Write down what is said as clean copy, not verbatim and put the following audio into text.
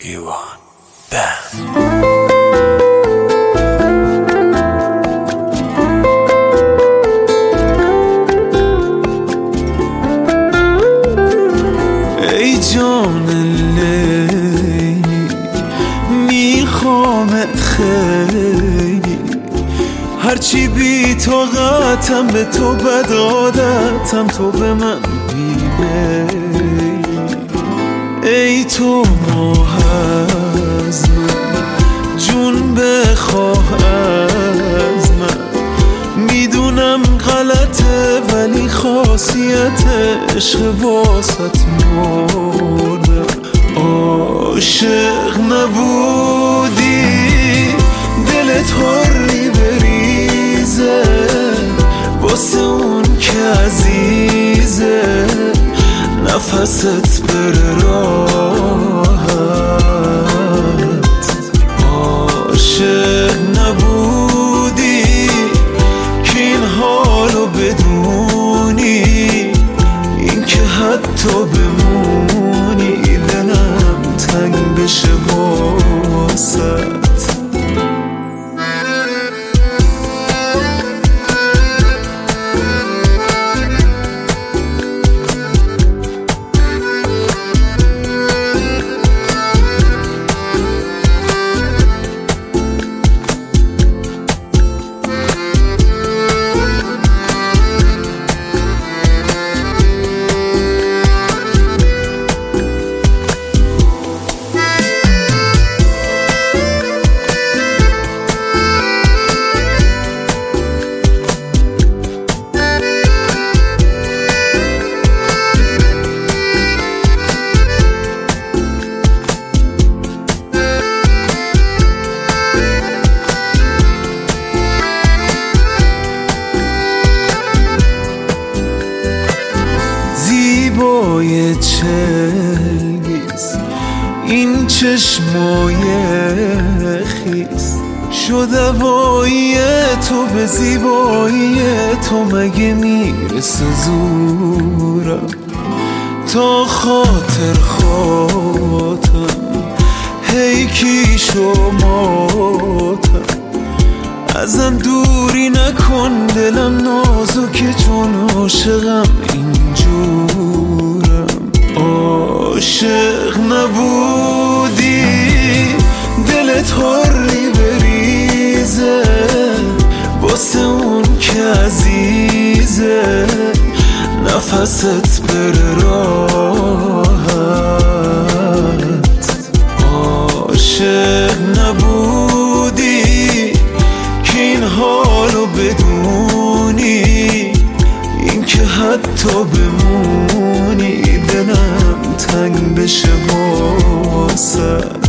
ایوان بند. ای جان لیلی میخوامت خیلی، هرچی بی طاقتم به تو بد عادتم، تو به من بی‌میلی. ای تو ماه از من جون بخواه از من، میدونم غلطه ولی خاصیت عشق واسط مردم. عاشق نبودی دلت حری بریزه، واسه اون که عزیزه نفست بره راحت. عاشق نبودی که این حالو بدونی، این که حتی بمونی دلم تنگ بشه واسط. زیبای چلگیز این چشمای خیز، شد هوایی تو به زیبایی تو، مگه میرسه زورم تا خاطر خاطرم هی کی شماتم. ازم دوری نکن دلم نازکه چون عاشقم اینجورم. عاشق نبودی دلت حری بریزه، واسه اون که عزیزه نفست بره راحت. عاشق نبودی که این حالو بدونی، این که حتی بمونی دلم تنگ بشه واسط.